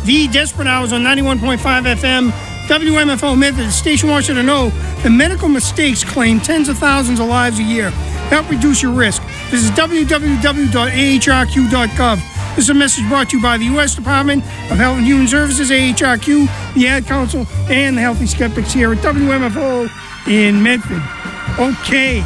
The Desperate Hours on 91.5 FM. WMFO Memphis. The station wants you to know that medical mistakes claim tens of thousands of lives a year. Help reduce your risk. Visit www.ahrq.gov. This is a message brought to you by the U.S. Department of Health and Human Services, AHRQ, the Ad Council, and the Healthy Skeptics here at WMFO in Medford. Okay.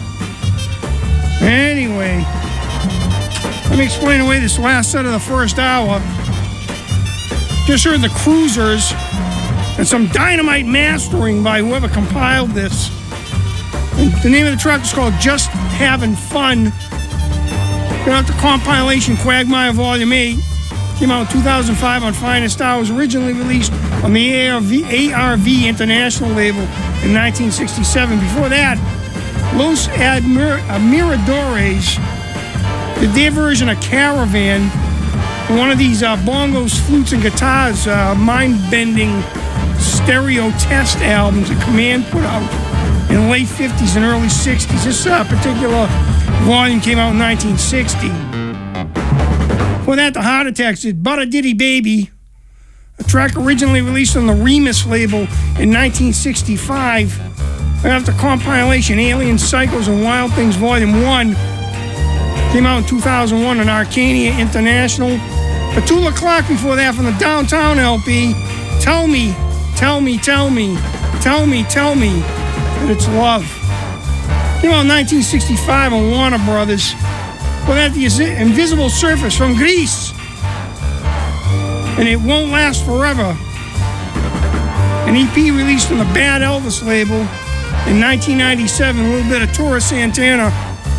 Anyway, let me explain away this last set of the first hour. Just heard the Cruisers and some dynamite mastering by whoever compiled this. And the name of the track is called Just Having Fun. Got out the compilation Quagmire Volume 8. Came out in 2005 on Finest Hours. Originally released on the ARV International label in 1967. Before that, Los Admiradores did their version of Caravan. One of these bongos, flutes, and guitars, mind-bending stereo test albums that Command put out in the late 50s and early 60s. This particular volume came out in 1960. For that, the Heart Attacks did Butter Diddy Baby, a track originally released on the Remus label in 1965. And after compilation, Alien Psychos and Wild Things Volume 1 came out in 2001 on Arcania International. Petula Clark before that from the Downtown LP, Tell Me, Tell Me, Tell Me, Tell Me, Tell Me that it's love. Came out in 1965 on Warner Brothers. For that, the Invisible Surface from Greece. And It Won't Last Forever. An EP released on the Bad Elvis label in 1997. A little bit of Tora Santana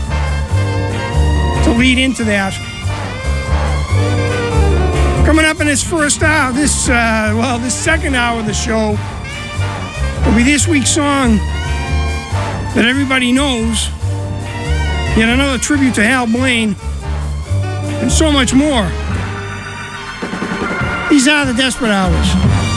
to lead into that. Coming up in this first hour, this second hour of the show, will be this week's song that everybody knows. Yet another tribute to Hal Blaine, and so much more. These are the Desperate Hours.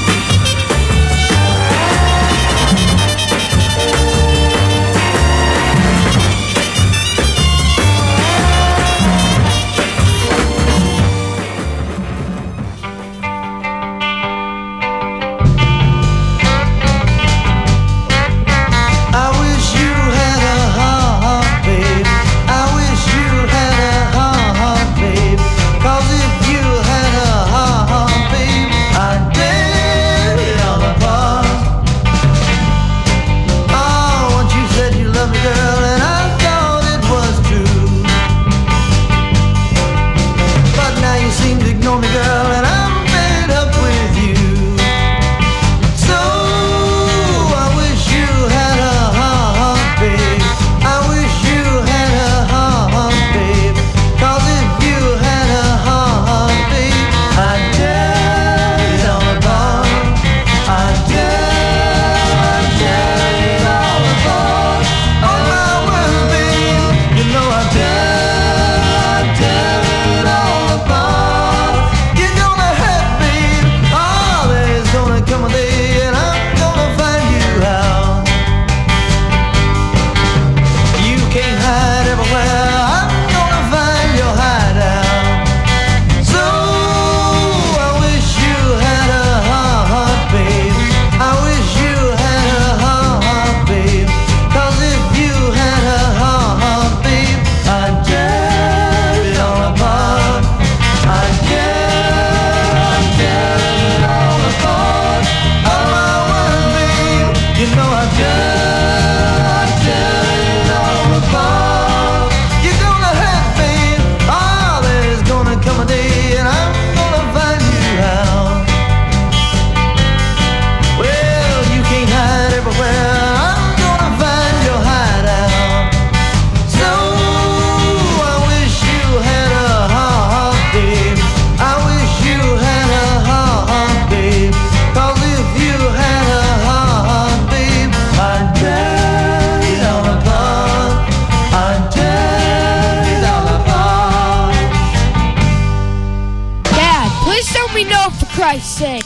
Christ's sake.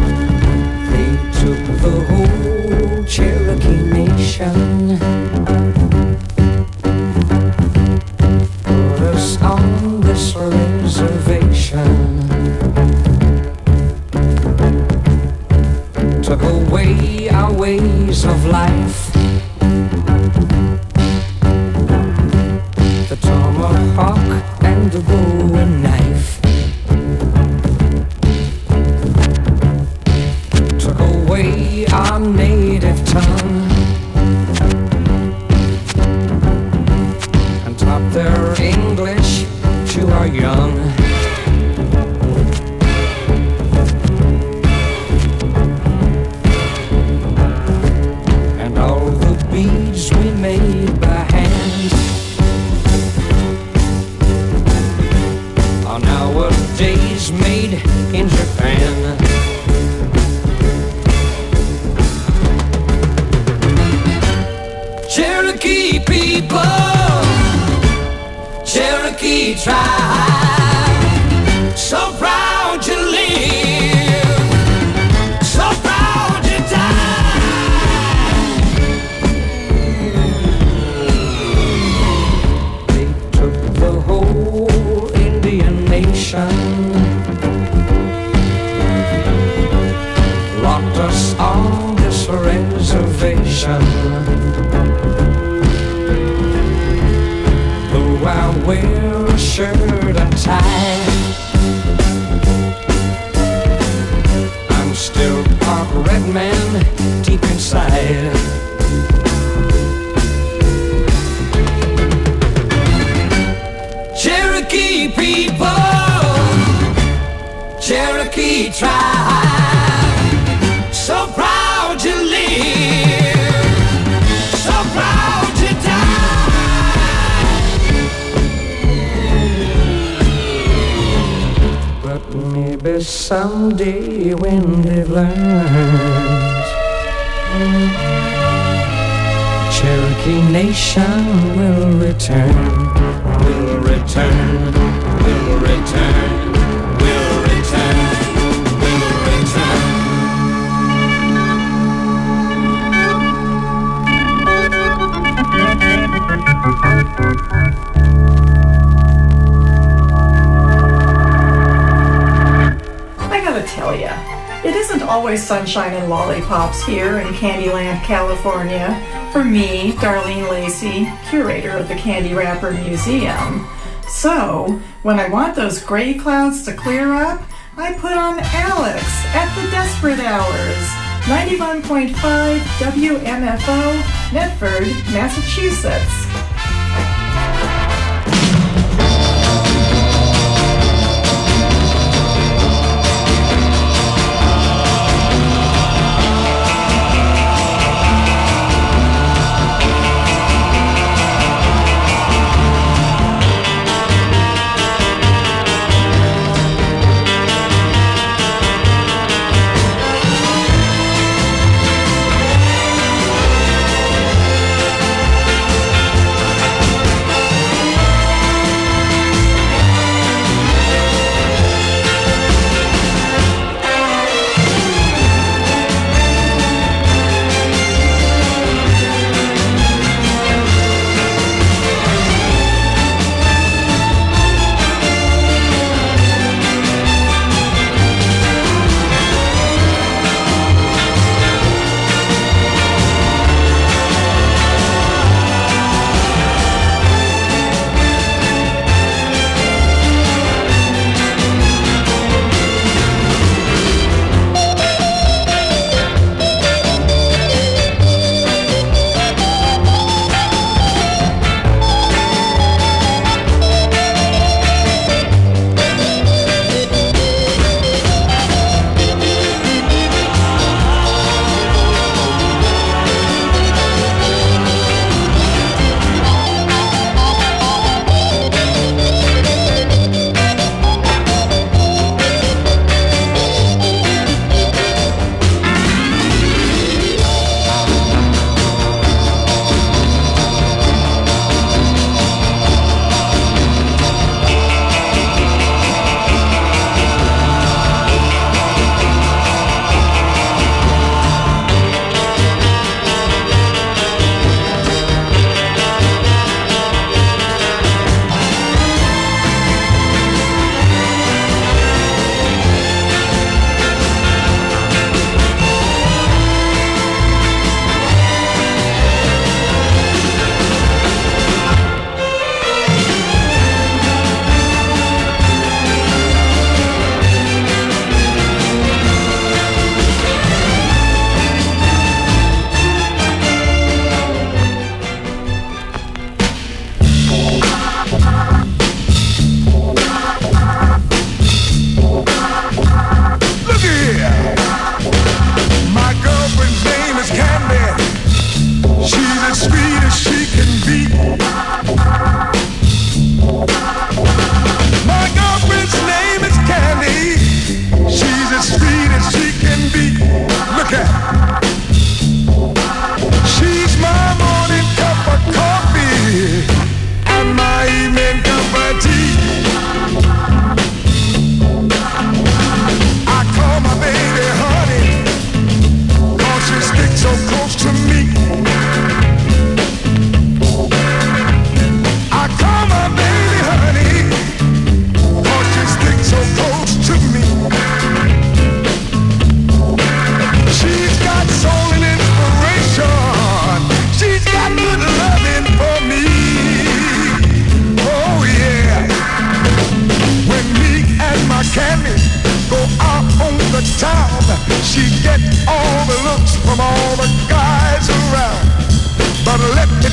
They took the whole Cherokee Nation a Bowie knife. Took away our native tongue and taught their English to our young. And all the beads we made by hand are nowadays made in Japan. Cherokee people, Cherokee tribe, so proud to live, so proud to die. They took the whole Indian nation, locked us on this reservation. Though I wear a shirt and tie, I'm still part red man deep inside. Cherokee people, Cherokee tribe, so proud to live, so proud to die. But maybe someday when they've learned, Cherokee Nation will return, will return, will return, will return, will return. I gotta tell ya, it isn't always sunshine and lollipops here in Candyland, California. For me, Darlene Lacey, curator of the Candy Wrapper Museum. So, when I want those gray clouds to clear up, I put on Alex at the Desperate Hours, 91.5 WMFO, Medford, Massachusetts.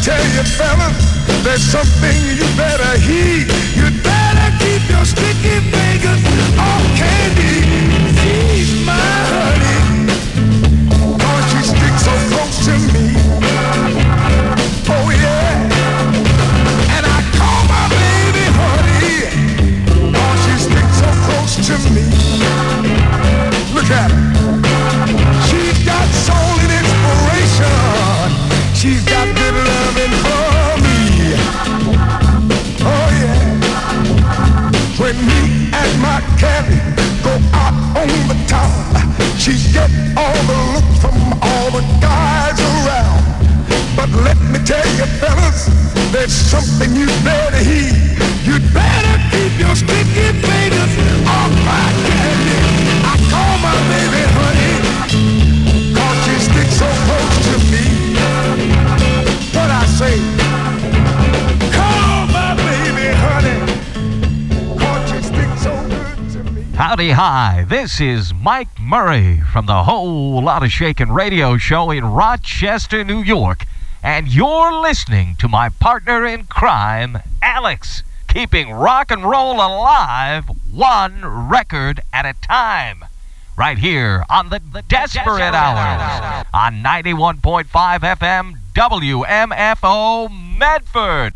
tell you, fellas, there's something you better heed. You better keep your sticky fingers off candy. She's my honey, 'cause she sticks so close to me. Oh yeah, and I call my baby honey, 'cause she sticks so close to me. Look at her. She's got soul and inspiration. She's got good loving for me. Oh yeah. When me and my Candy go out on the town, she get all the looks from all the guys around. But let me tell you, fellas, there's something you better heed. You'd better keep your sticky fingers off my Candy. I call my baby honey, 'cause she sticks so close to me. What I say, call my baby honey, 'cause she sticks so good to me. Howdy hi, this is Mike Murray from the Whole Lotta Shakin' radio show in Rochester, New York, and you're listening to my partner in crime, Alex, keeping rock and roll alive one record at a time. Right here on the Desperate Hours on 91.5 FM WMFO Medford.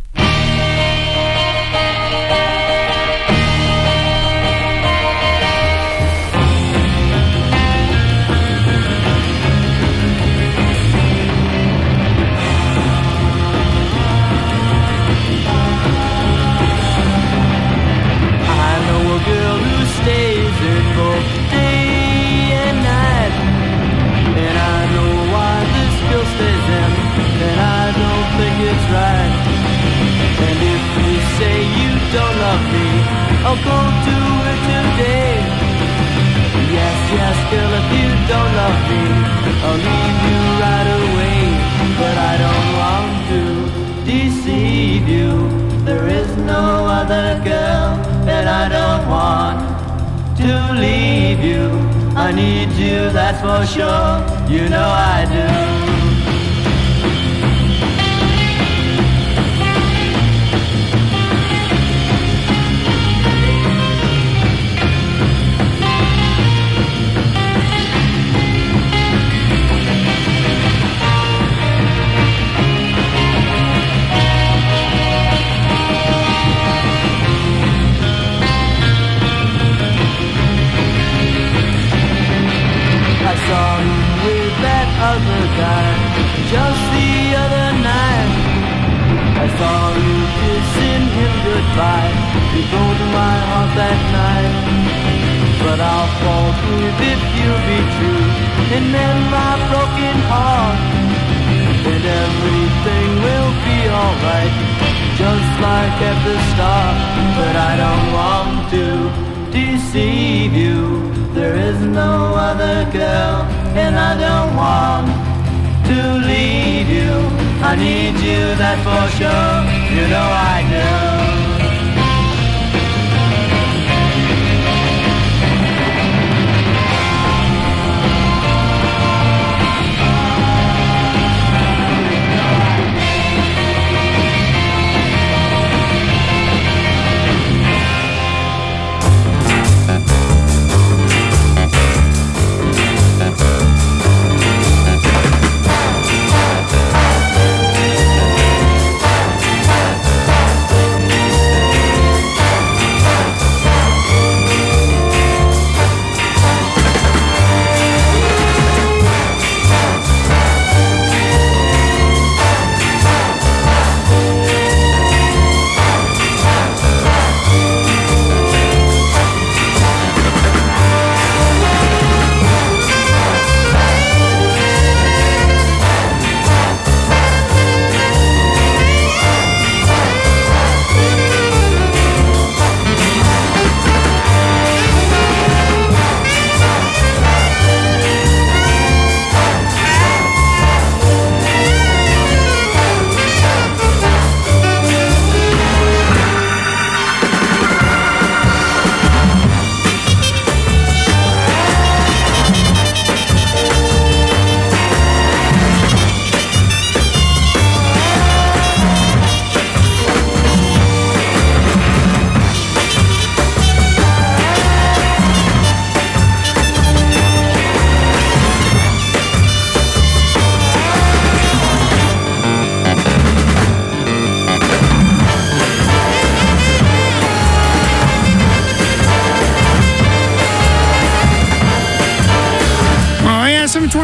I know a girl who stays in both day and night, and I know why this girl stays in, and I don't think it's right. And if you say you don't love me, I'll go to her today. Yes, yes, girl, if you don't love me, I'll leave you right away. But I don't want to deceive you. There is no other girl, and I don't want to leave you. I need you, that's for sure. You know I do. I saw you with that other guy just the other night. I saw you kissing him goodbye. You broke my heart that night. But I'll forgive if you'll be true and mend my broken heart. And everything will be alright, just like at the start. But I don't want to deceive you. There is no other girl, and I don't want to leave you. I need you, that's for sure. You know I do.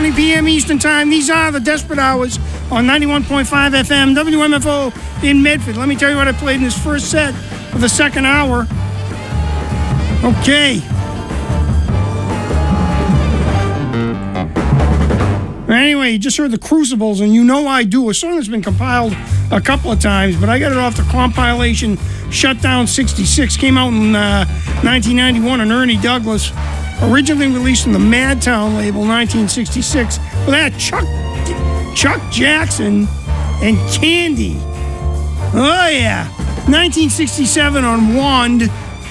7:20 p.m. Eastern Time. These are the Desperate Hours on 91.5 FM, WMFO in Medford. Let me tell you what I played in this first set of the second hour. Okay. Anyway, you just heard the Crucibles, and You Know I Do, a song that's been compiled a couple of times, but I got it off the compilation Shutdown 66. Came out in 1991 on Ernie Douglas. Originally released on the Madtown label, 1966. With that, Chuck Jackson and Candy. Oh, yeah. 1967 on Wand.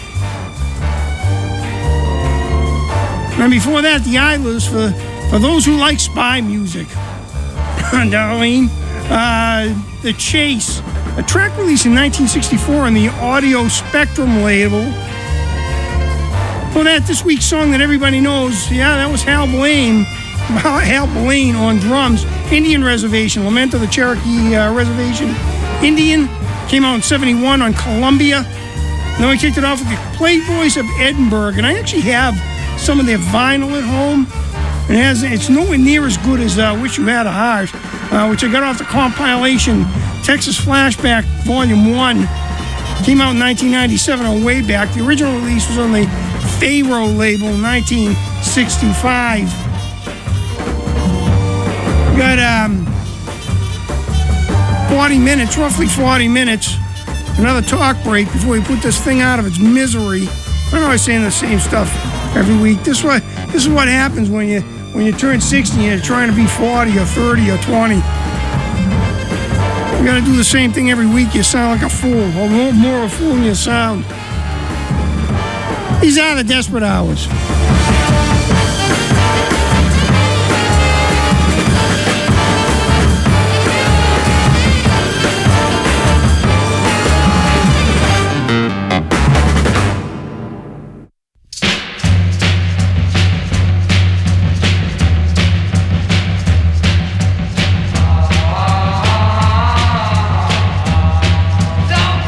And before that, the Idlers for those who like spy music. Darlene. The Chase. A track released in 1964 on the Audio Spectrum label. For that, this week's song that everybody knows, yeah, that was Hal Blaine on drums. Indian Reservation, Lament of the Cherokee Reservation Indian. Came out in 71 on Columbia. Then we kicked it off with the Playboys of Edinburgh. And I actually have some of their vinyl at home. And it's nowhere near as good as Wish You Had a Heart, which I got off the compilation Texas Flashback Volume 1. Came out in 1997 on Way Back. The original release was on the Pharaoh label in 1965. We got 40 minutes, roughly 40 minutes. Another talk break before we put this thing out of its misery. I'm always saying the same stuff every week. This is what happens when you turn 60 and you're trying to be 40 or 30 or 20. You gotta do the same thing every week. You sound like a fool, or more of a fool than you sound. These are the Desperate Hours.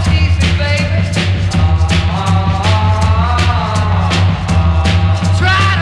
Try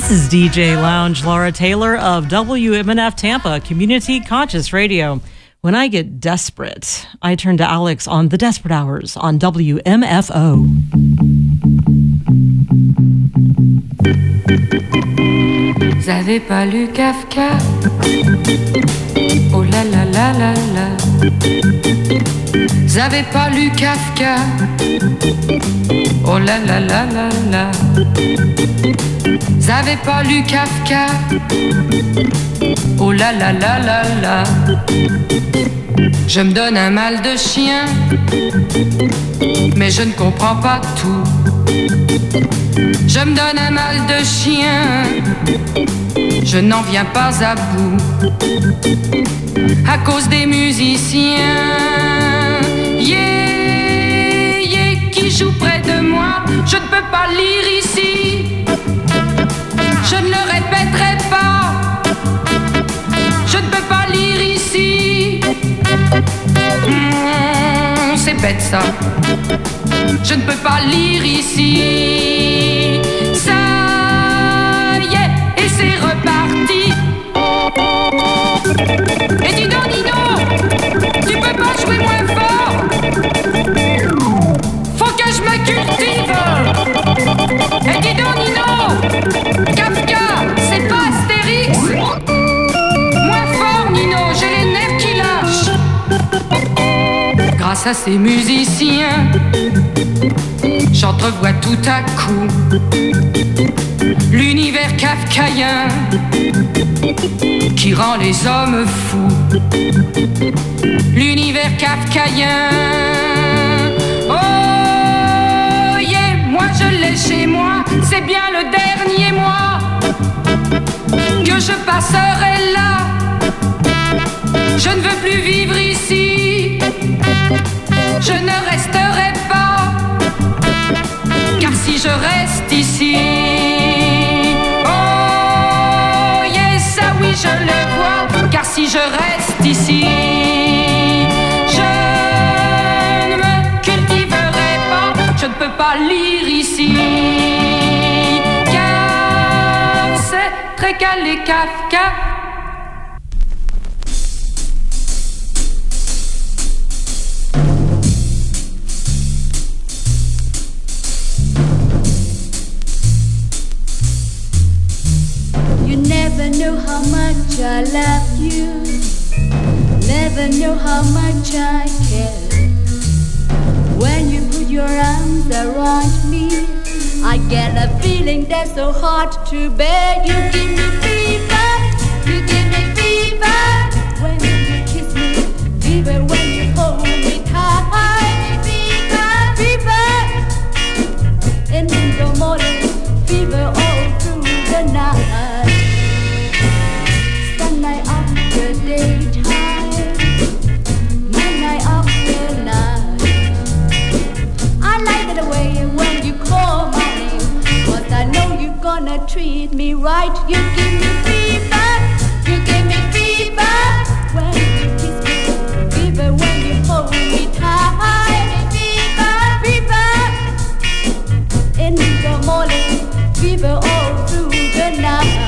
This is DJ Lounge Laura Taylor of WMNF Tampa, Community Conscious Radio. When I get desperate, I turn to Alex on The Desperate Hours on WMFO. Vous avez pas lu Kafka? Oh là là là là là. Vous avez pas lu Kafka? Oh là là là là là. Vous avez pas lu Kafka? Oh là là là là là. Je me donne un mal de chien, mais je ne comprends pas tout. Je me donne un mal de chien, je n'en viens pas à bout. À cause des musiciens, yeah, yeah, qui jouent près de moi, je ne peux pas lire ici. Je ne le répéterai pas, je ne peux pas lire ici. C'est bête ça, je ne peux pas lire ici. Ça y est, et c'est reparti. Et dis donc Nino, tu peux pas jouer moins fort. Faut que je me cultive. Et dis donc Nino, Kafka, c'est pas Astérix. Moins fort Nino, j'ai les nerfs qui lâchent. Grâce à ces musiciens, j'entrevois tout à coup l'univers kafkaïen qui rend les hommes fous. L'univers kafkaïen, oh yeah, moi je l'ai chez moi, c'est bien le dernier mois que je passerai là. Je ne veux plus vivre ici, je ne resterai pas, car si je reste ici, oh yes, ça oui je le vois, car si je reste ici, je ne me cultiverai pas, je ne peux pas lire ici, car c'est très calé Kafka. Never know how much I love you. Never know how much I care. When you put your arms around me, I get a feeling that's so hard to bear. You give me fever, you give me fever. When you kiss me, fever. When you hold me tight, fever, fever. And in the morning, fever all through the night. Night after daytime, night after night. I like the way when you call my name, 'cause I know you're gonna treat me right. You give me fever, you give me fever. When you kiss me, fever. When you hold me tight, fever, fever. In the morning, fever all through the night.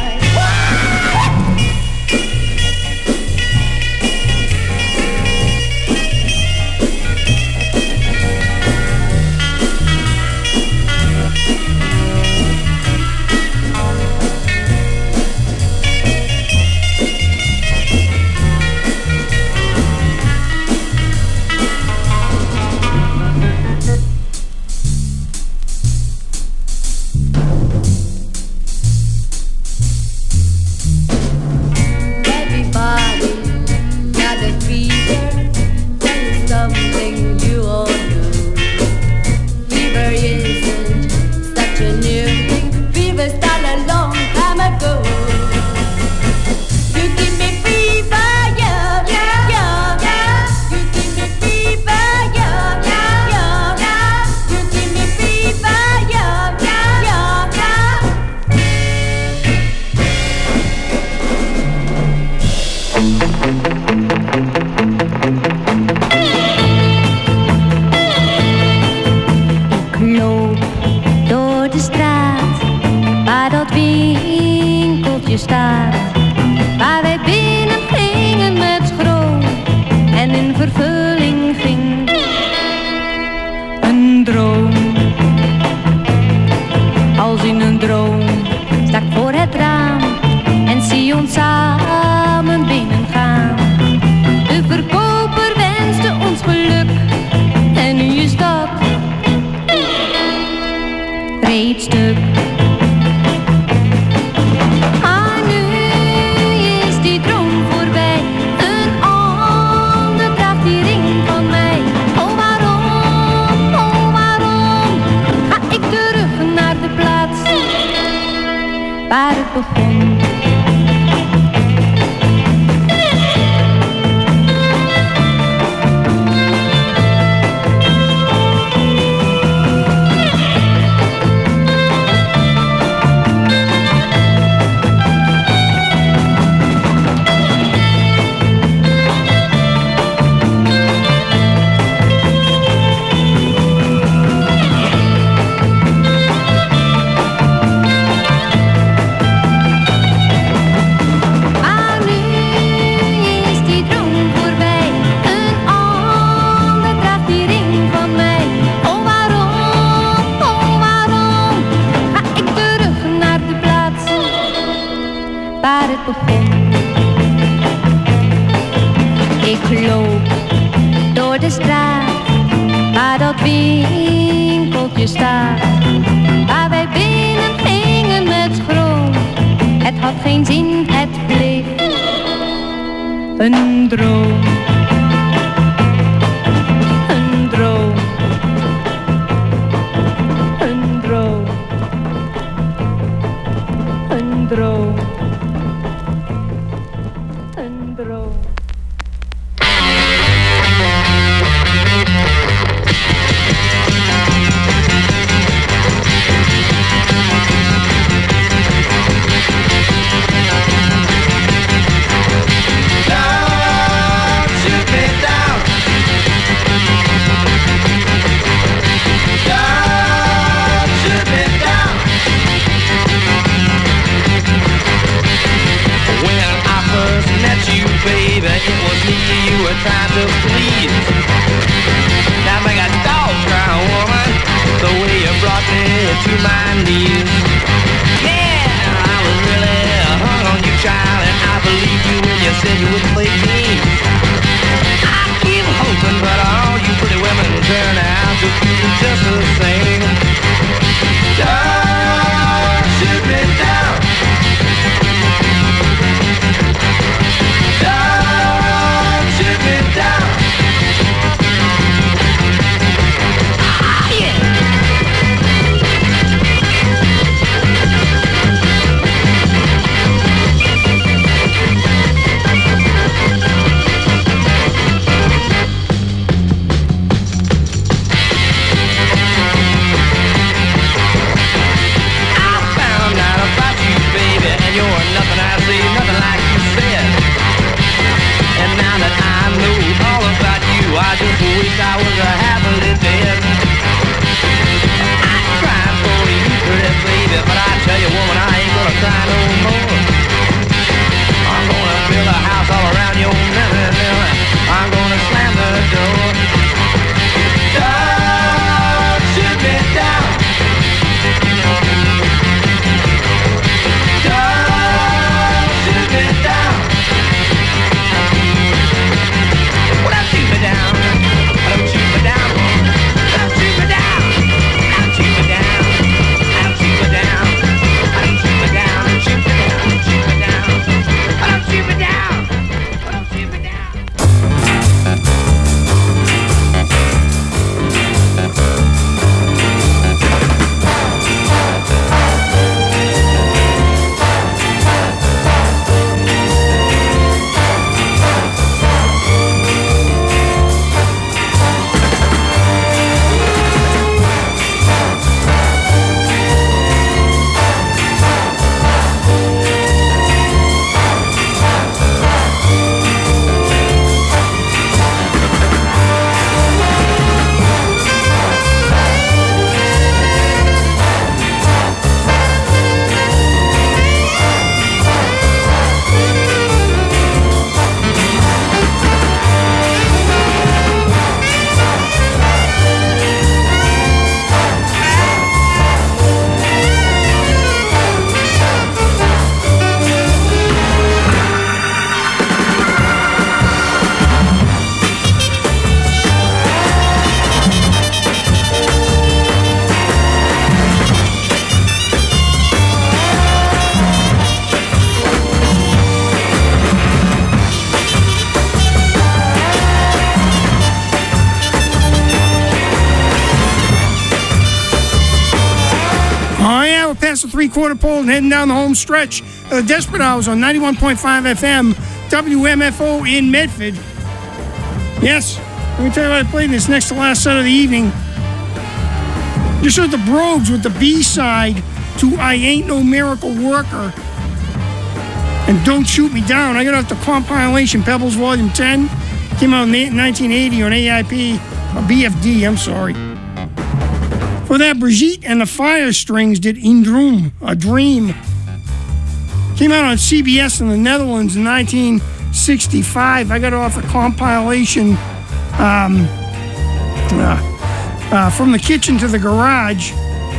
winkeltje staat, waar wij binnen gingen met schroom en in vervulling ging een droom. Als in een droom sta ik voor het raam en zie ons samen binnengaan. De verkoper wenste ons geluk en nu is dat reeds stuk. Ah, nu is die droom voorbij, een ander draagt die ring van mij. Oh waarom ga ik terug naar de plaats waar het begon. Ik loop door de straat waar dat winkeltje staat, waar wij binnen gingen met schroom. Het had geen zin, het bleef een droom. Een droom. Een droom. Een droom. Een droom. Baby, it was me you were trying to please. Now make a dog cry, woman, the way you brought me to my knees. Yeah, I was really hung on you, child, and I believed you when you said you would play games. I keep hoping, but all you pretty women turn out to be just the same. Don't shoot me down. Don't shoot me down. Ah, yeah. past the three-quarter pole and heading down the home stretch of the Desperate Hours on 91.5 FM, WMFO in Medford. Yes, let me tell you what I played in this next to last set of the evening. Just heard the Brogues with the B-side to I Ain't No Miracle Worker and Don't Shoot Me Down. I got off the compilation Pebbles Volume 10. Came out in 1980 on AIP, or BFD, I'm sorry. For that, Brigitte and the Fire Strings did Indroom, A Dream. Came out on CBS in the Netherlands in 1965. I got it off the compilation From the Kitchen to the Garage.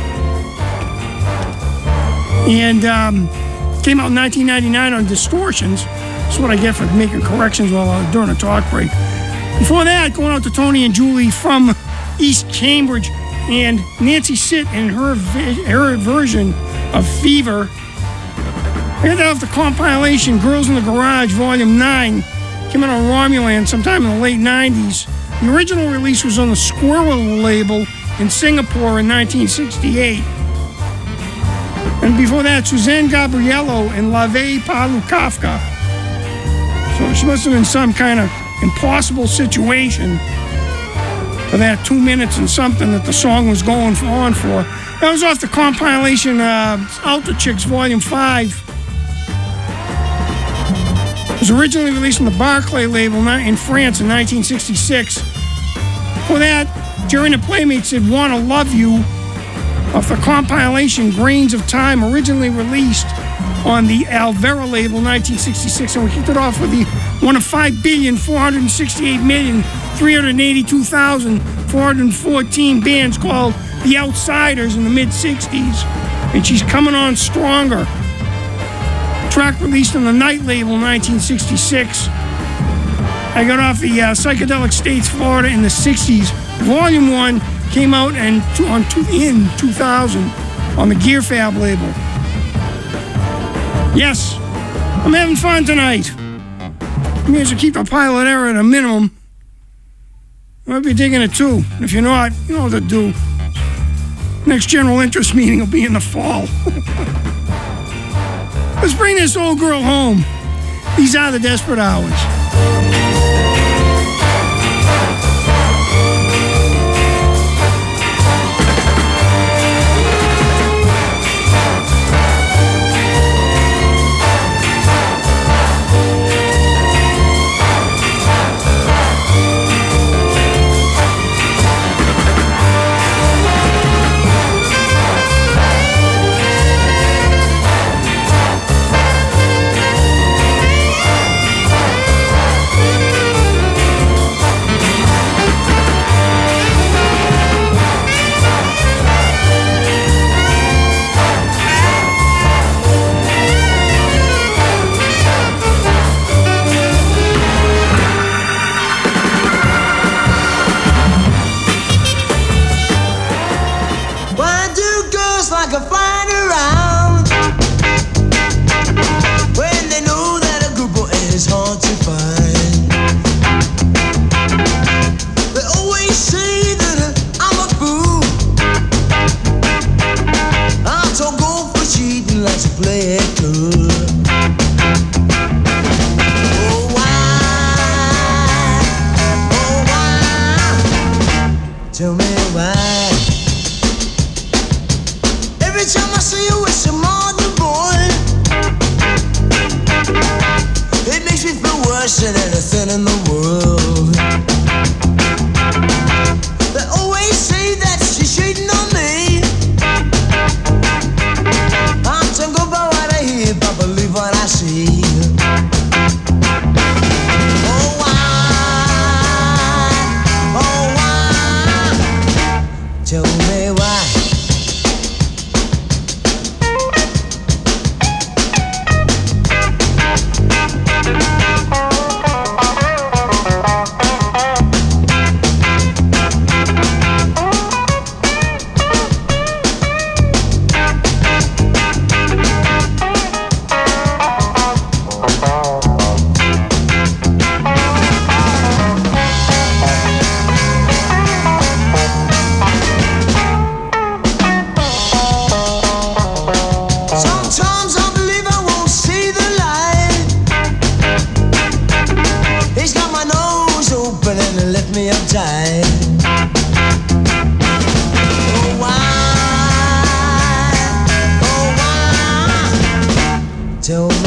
And came out in 1999 on Distortions. That's what I get for making corrections during a talk break. Before that, going out to Tony and Julie from East Cambridge and Nancy Sitt and her version of Fever. I got that off the compilation Girls in the Garage, Volume 9. Came out on Romulan sometime in the late 90s. The original release was on the Squirrel label in Singapore in 1968. And before that, Suzanne Gabriello and La Veille par Kafka. So she must have been some kind of impossible situation for that 2 minutes and something that the song was going on for. That was off the compilation Alta Chicks Volume 5. It was originally released on the Barclay label in France in 1966. For that, Jerry and the Playmates did Wanna Love You off the compilation Grains of Time, originally released on the Alvera label 1966, and we kicked it off with the one of 5,468,382,414 bands called The Outsiders in the mid-60s, and She's Coming On Stronger. Track released on the Night label 1966. I got off the Psychedelic States, Florida in the 60s. Volume 1 came out in 2000 on the Gear Fab label. Yes, I'm having fun tonight. I mean, to keep the pilot error at a minimum. You might be digging it too. If you're not, you know what to do. Next general interest meeting will be in the fall. Let's bring this old girl home. These are the Desperate Hours.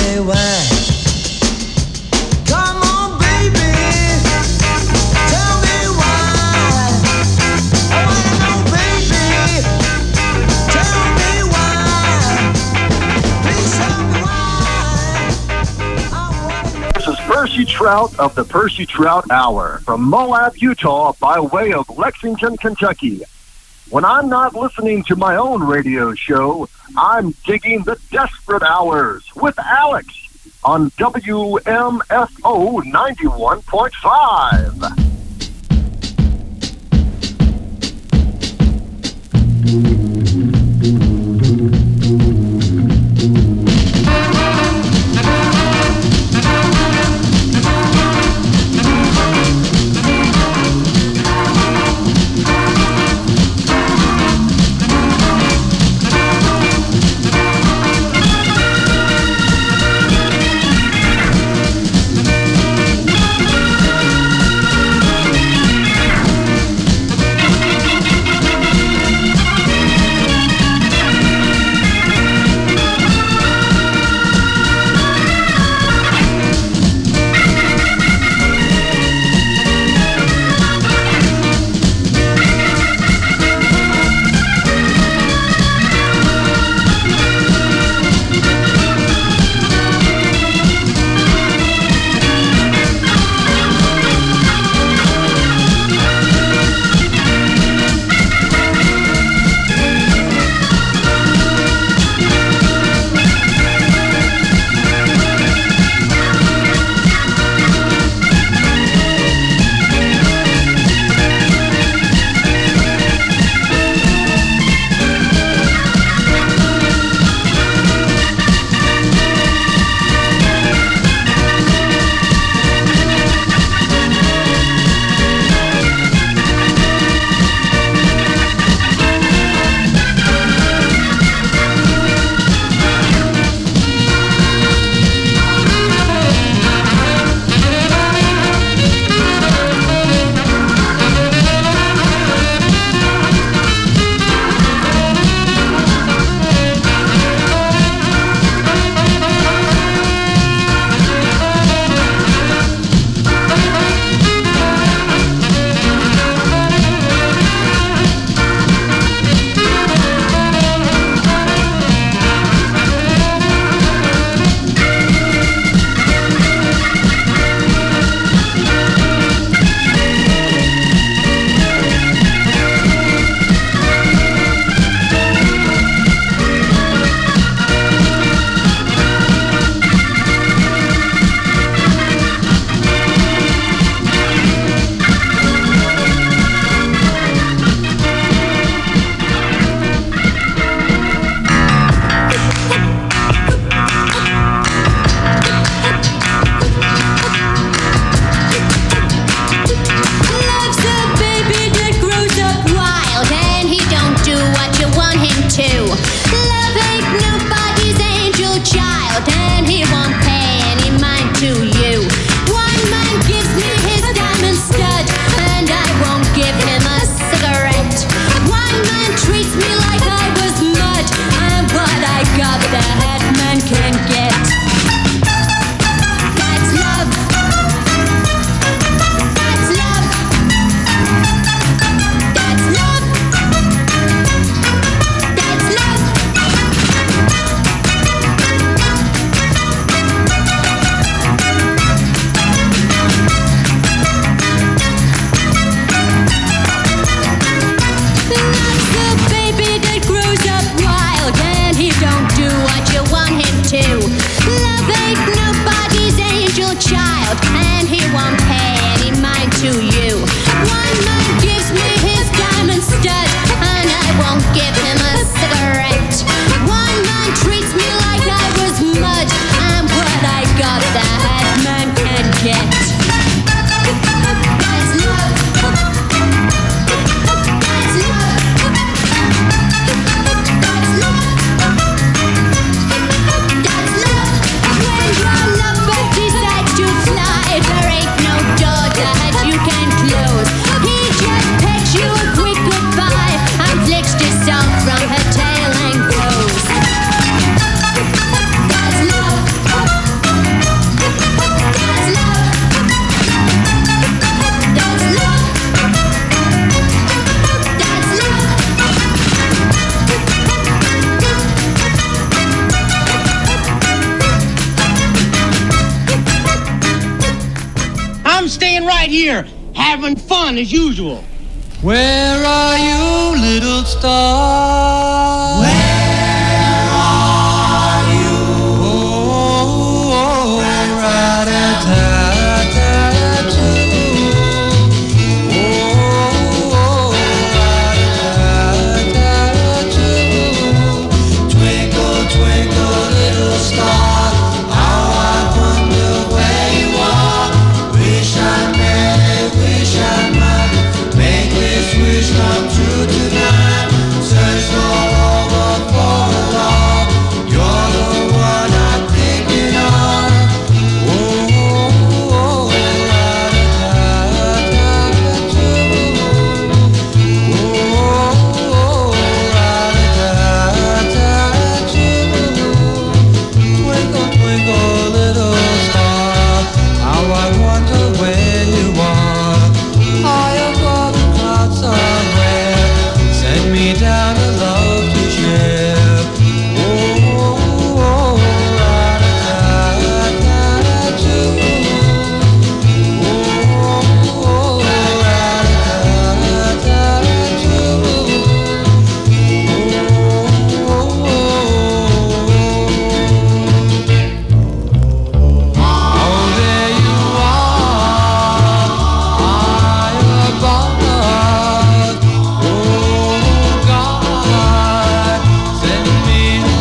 me why. Come on, baby, tell me why. I wanna know, baby, tell me why. Please tell me why. This is Percy Trout of the Percy Trout Hour from Moab, Utah, by way of Lexington, Kentucky. When I'm not listening to my own radio show, I'm digging the Desperate Hours with Alex on WMFO 91.5. I'm staying right here, having fun as usual. Where are you, little star? Where are you? Oh, rat-a-tat-tat-too. Oh, rat-a-tat-tat-too. Twinkle, twinkle, little star, how I wonder where you are. Wish I might make this wish come true tonight. Search all over for a love. You're the one I'm thinking of. Oh, twinkle, twinkle, little star, how I wonder where you are. High above the clouds somewhere, send me down a love to share. Oh, rat-a-tat-tat-too. Oh, oh, there you are, high above. Oh, God, send me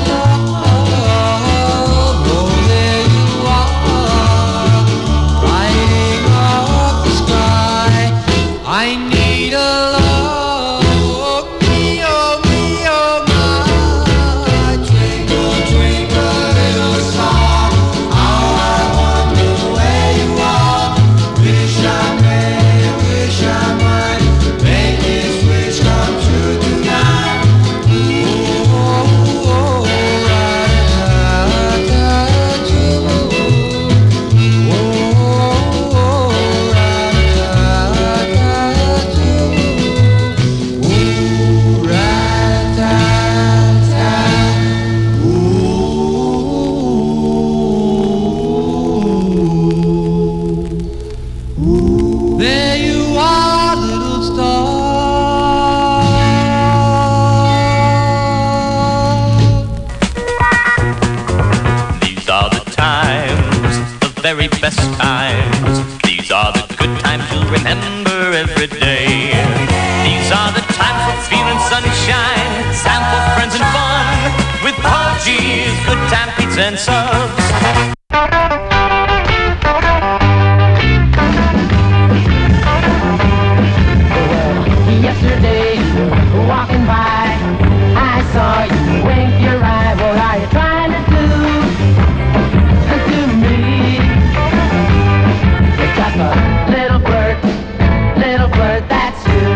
love. Oh, there you are, lighting up the sky. I need a love. Me, oh, my. Twinkle, twinkle, little star, how I wonder where you are. Wish I might make this wish come true tonight. Oh, rat-a-tat-tat-too. Oh, rat-a-tat-tat-too. Oh, rat-a-tat-tat-too. There you are, little star. These are the times, the very best times. These are the good times you'll remember every day. These are the times for feeling sunshine, time for friends and fun, with Paul G's good time pizza and subs. Yesterday, walking by, I saw you wink your eye. What are you trying to do to me? You're just a little flirt, that's you.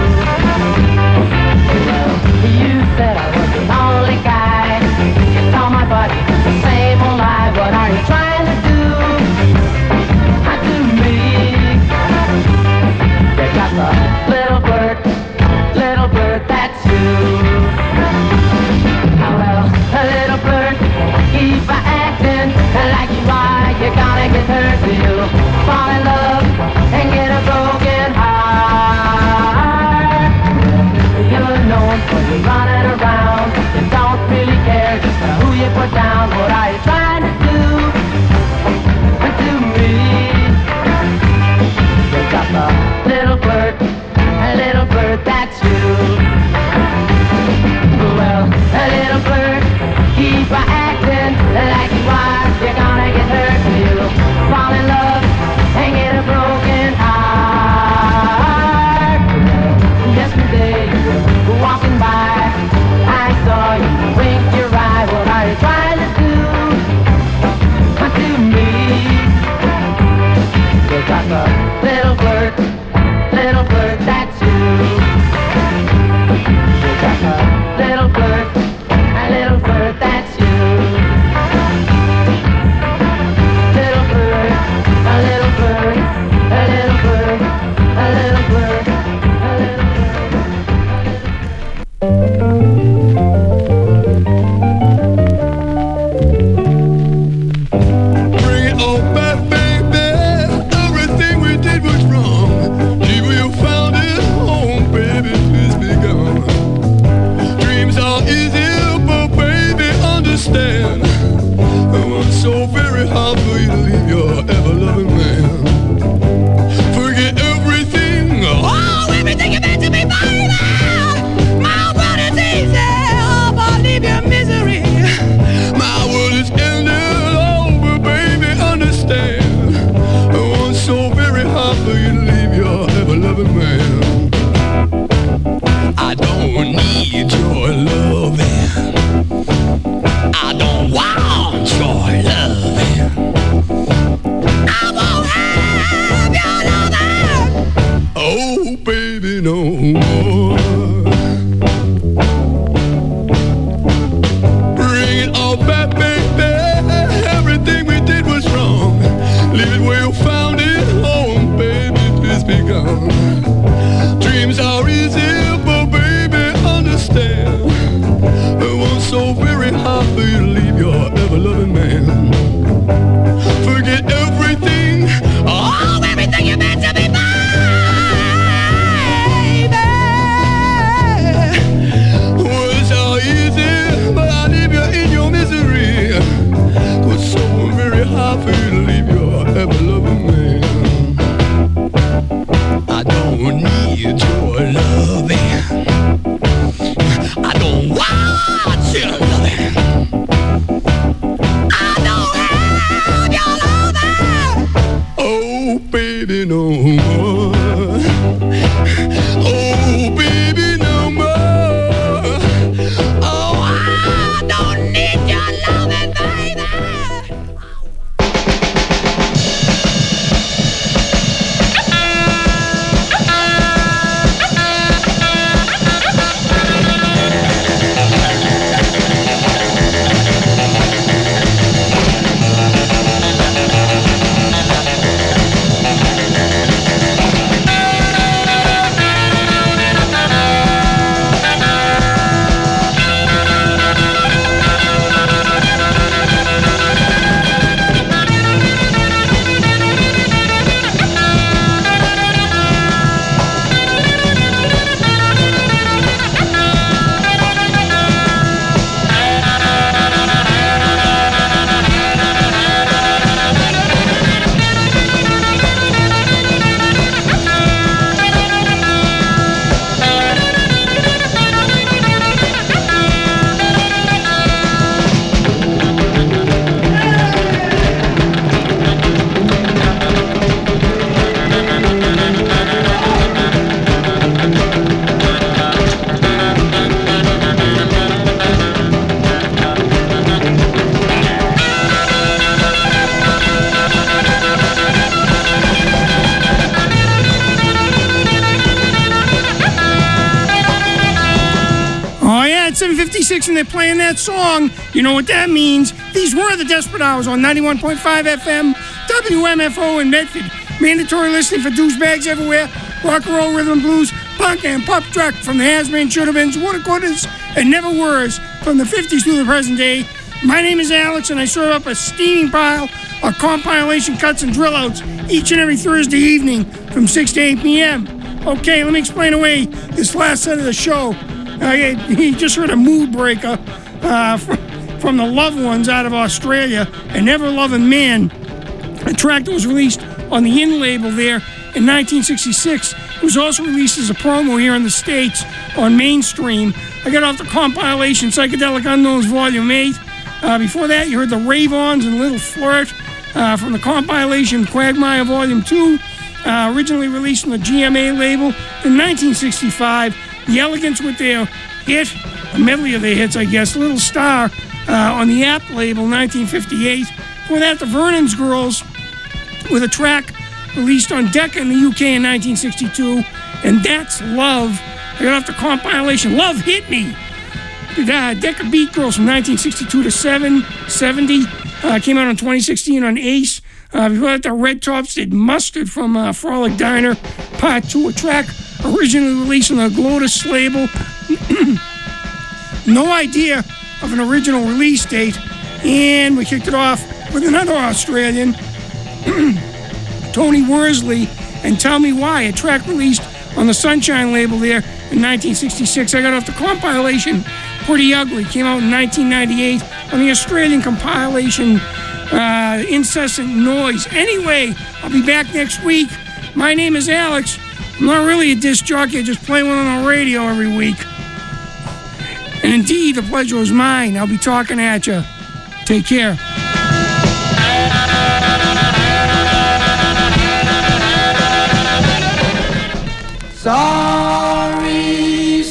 Well, you said I was the only guy. You saw my butt, the same old lie. What are you trying to do to me? You're just a little flirt, that's you. Oh, well, a little flirt, keep acting like you are. You're gonna get hurt, you'll fall in love and get a broken heart. You're known for you running around. You don't really care just who you put down. What are you trying to do to me? You're just a little flirt, that's you. Well, a little flirt, keep acting like you are. You're gonna get hurt, you'll fall man. Dreams are easy, but baby, understand. It was so very hard for you to leave your ever-loving man. Forget everything, oh, everything you meant to be, baby. Was so easy, but I leave you in your misery. It was so very hard for you to leave your ever-loving man. I don't need your loving. I don't want your loving. I don't have your loving. Oh, baby, no more. Oh, baby, no more. Oh, I don't need your loving, baby. At 7:56 and they're playing that song. You know what that means. These were the Desperate Hours on 91.5 FM, WMFO in Medford. Mandatory listening for douchebags everywhere. Rock and roll, rhythm and blues, punk and pop truck from the has-been, should-have-beens, woulda-couldas, and never-weres from the 50s through the present day. My name is Alex, and I serve up a steaming pile of compilation cuts and drill-outs each and every Thursday evening from 6 to 8 p.m. Okay, let me explain away this last set of the show. You just heard a mood breaker from the Loved Ones out of Australia, an ever-loving man. A track that was released on the In label there in 1966. It was also released as a promo here in the States on Mainstream. I got off the compilation Psychedelic Unknowns Volume 8. Before that, you heard the Rave-Ons and Little Flirt from the compilation Quagmire Volume 2, originally released on the GMA label in 1965. The Elegants with their hit, a medley of their hits, I guess, Little Star, on the App label, 1958. Before that, the Vernon's Girls with a track released on Decca in the UK in 1962, and That's Love. I got off the compilation Love Hit Me. Decca Beat Girls from 1962 to 70. Came out in 2016 on Ace. Before that, the Red Tops did Mustard from Frolic Diner, Part 2, a track originally released on the Glottis label. No idea of an original release date. And we kicked it off with another Australian, Tony Worsley, and Tell Me Why, a track released on the Sunshine label there in 1966. I got off the compilation Pretty Ugly, came out in 1998 on the Australian compilation Incessant Noise. Anyway, I'll be back next week. My name is Alex. I'm not really a disc jockey, I just play one on the radio every week. And indeed, the pleasure is mine. I'll be talking at you. Take care. Sorry,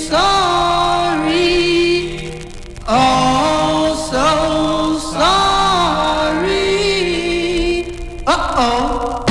sorry, oh, so sorry. Uh-oh.